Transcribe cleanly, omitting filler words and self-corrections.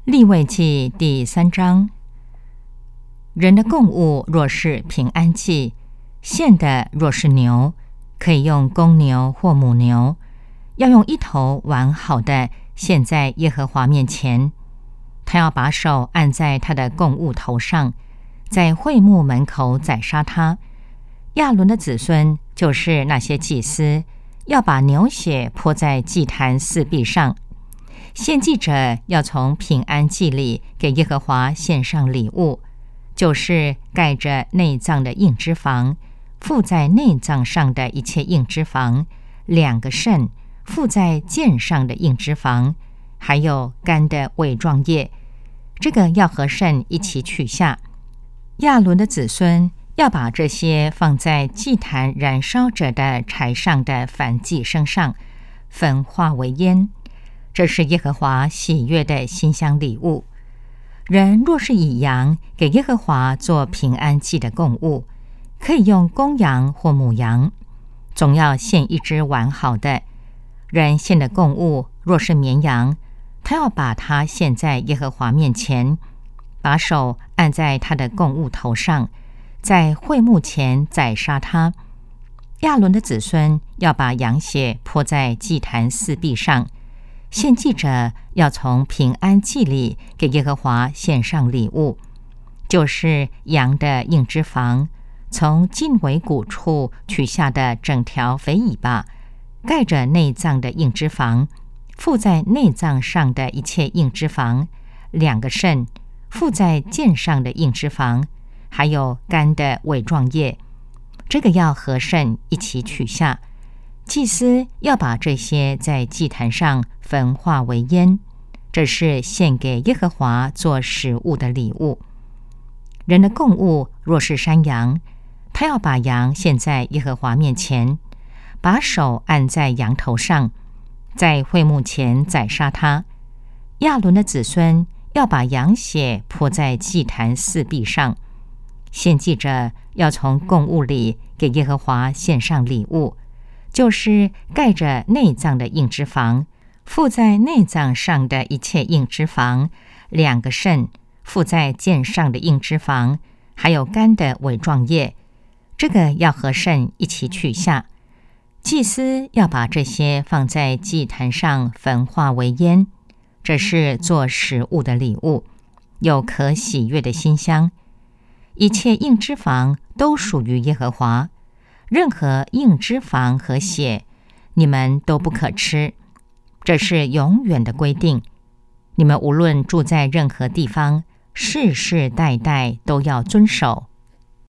利未记第3章，人的供物若是平安祭，献的若是牛，可以用公牛或母牛，要用一头完好的献在耶和华面前。他要把手按在他的供物头上，在会幕门口宰杀他。亚伦的子孙，就是那些祭司，要把牛血泼在祭坛四壁上。献祭者要从平安祭里给耶和华献上礼物，就是盖着内脏的硬脂肪，附在内脏上的一切硬脂肪，2个肾，附在腱上的硬脂肪，还有肝的尾状叶，这个要和肾一起取下。亚伦的子孙要把这些放在祭坛燃烧着的柴上的燔祭牲上，焚化为烟。这是耶和华喜悦的馨香礼物。人若是以羊给耶和华做平安祭的供物，可以用公羊或母羊，总要献一只完好的。人献的供物若是绵羊，他要把它献在耶和华面前，把手按在他的供物头上，在会幕前宰杀他。亚伦的子孙要把羊血泼在祭坛四壁上。献祭者要从平安祭里给耶和华献上礼物，就是羊的硬脂肪，从近尾骨处取下的整条肥尾巴，盖着内脏的硬脂肪，附在内脏上的一切硬脂肪，2个肾，附在腱上的硬脂肪，还有肝的尾状叶，这个要和肾一起取下。祭司要把这些在祭坛上焚化为烟，这是献给耶和华做食物的礼物。人的供物若是山羊，他要把羊献在耶和华面前，把手按在羊头上，在会幕前宰杀他。亚伦的子孙要把羊血泼在祭坛四壁上。献祭者要从供物里给耶和华献上礼物，就是盖着内脏的硬脂肪，附在内脏上的一切硬脂肪，2个肾，附在腱上的硬脂肪，还有肝的尾状叶，这个要和肾一起取下。祭司要把这些放在祭坛上焚化为烟，这是做食物的礼物，有可喜悦的馨香。一切硬脂肪都属于耶和华，任何硬脂肪和血，你们都不可吃，这是永远的规定。你们无论住在任何地方，世世代代都要遵守。